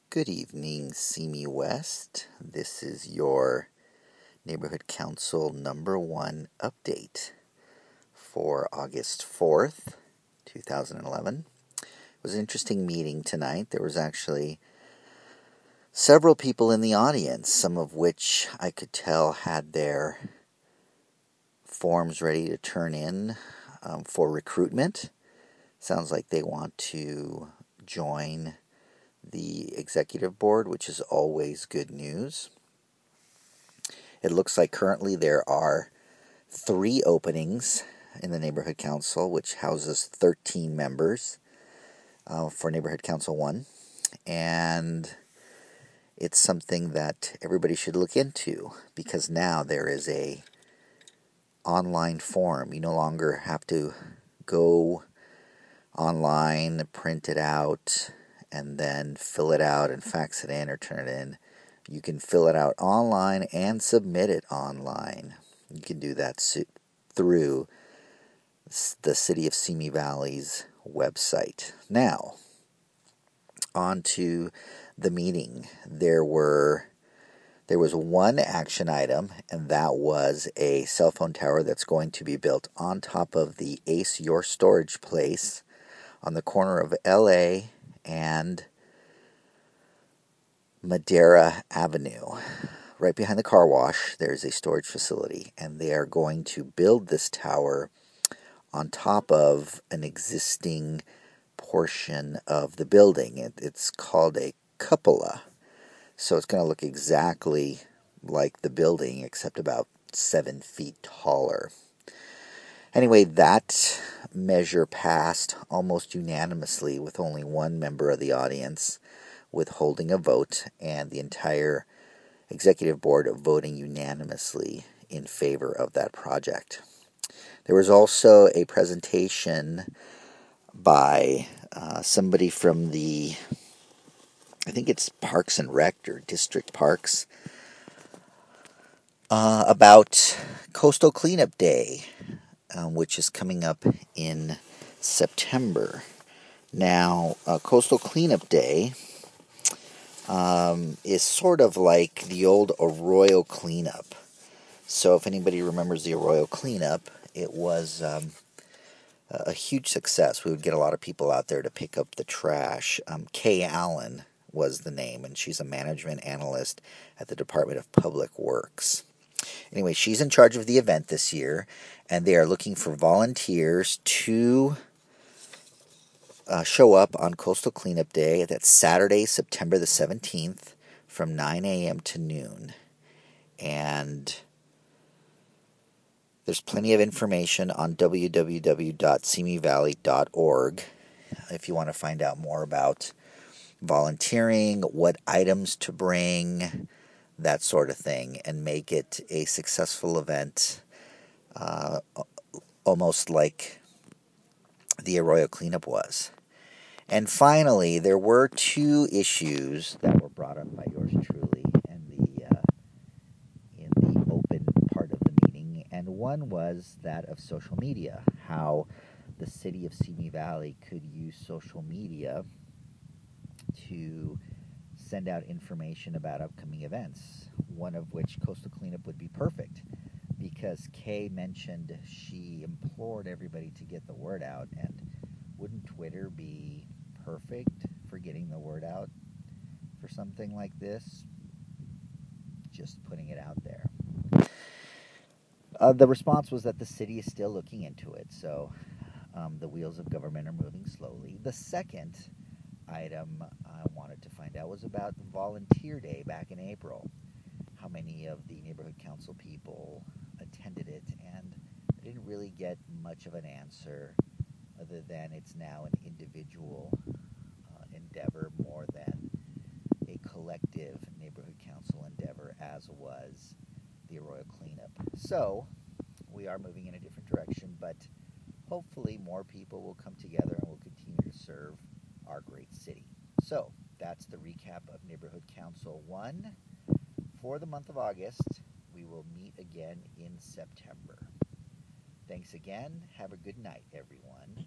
Good evening, Simi West. This is your Neighborhood Council number 1 update for August 4th, 2011. It was an interesting meeting tonight. There was actually several people in the audience, some of which I could tell had their forms ready to turn in for recruitment. Sounds like they want to join the executive board, which is always good news. It looks like currently there are 3 openings in the Neighborhood Council, which houses 13 members for Neighborhood Council 1. And it's something that everybody should look into because now there is a online form. You no longer have to go online, print it out, and then fill it out and fax it in or turn it in. You can fill it out online and submit it online. You can do that through the City of Simi Valley's website. Now, on to the meeting. There was one action item, and that was a cell phone tower that's going to be built on top of the Ace Your Storage place on the corner of LA and Madera Avenue. Right behind the car wash, there's a storage facility, and they are going to build this tower on top of an existing portion of the building. It's called a cupola, so it's going to look exactly like the building, except about 7 feet taller. Anyway, that measure passed almost unanimously with only one member of the audience withholding a vote, and the entire executive board voting unanimously in favor of that project. There was also a presentation by somebody from I think it's Parks and Rec or District Parks, about Coastal Cleanup Day, which is coming up in September. Now, Coastal Cleanup Day is sort of like the old Arroyo Cleanup. So if anybody remembers the Arroyo Cleanup, it was a huge success. We would get a lot of people out there to pick up the trash. Kay Allen was the name, and she's a management analyst at the Department of Public Works. Anyway, she's in charge of the event this year, and they are looking for volunteers to show up on Coastal Cleanup Day. That's Saturday, September the 17th, from 9 a.m. to noon. And there's plenty of information on www.simivalley.org if you want to find out more about volunteering, what items to bring, that sort of thing, and make it a successful event, almost like the Arroyo Cleanup was. And finally, there were 2 issues that were brought up by yours truly in the open part of the meeting, and one was that of social media, how the city of Simi Valley could use social media to send out information about upcoming events, one of which Coastal Cleanup would be perfect, because Kay mentioned she implored everybody to get the word out, and wouldn't Twitter be perfect for getting the word out for something like this? Just putting it out there. The response was that the city is still looking into it, so the wheels of government are moving slowly. The second item I wanted to find out was about Volunteer Day back in April. How many of the neighborhood council people attended it, and I didn't really get much of an answer other than it's now an individual endeavor more than a collective neighborhood council endeavor as was the Arroyo Cleanup. So we are moving in a different direction, but hopefully more people will come together and will continue to serve our great city. So that's the recap of Neighborhood Council 1 for the month of August. We will meet again in September. Thanks again. Have a good night, everyone.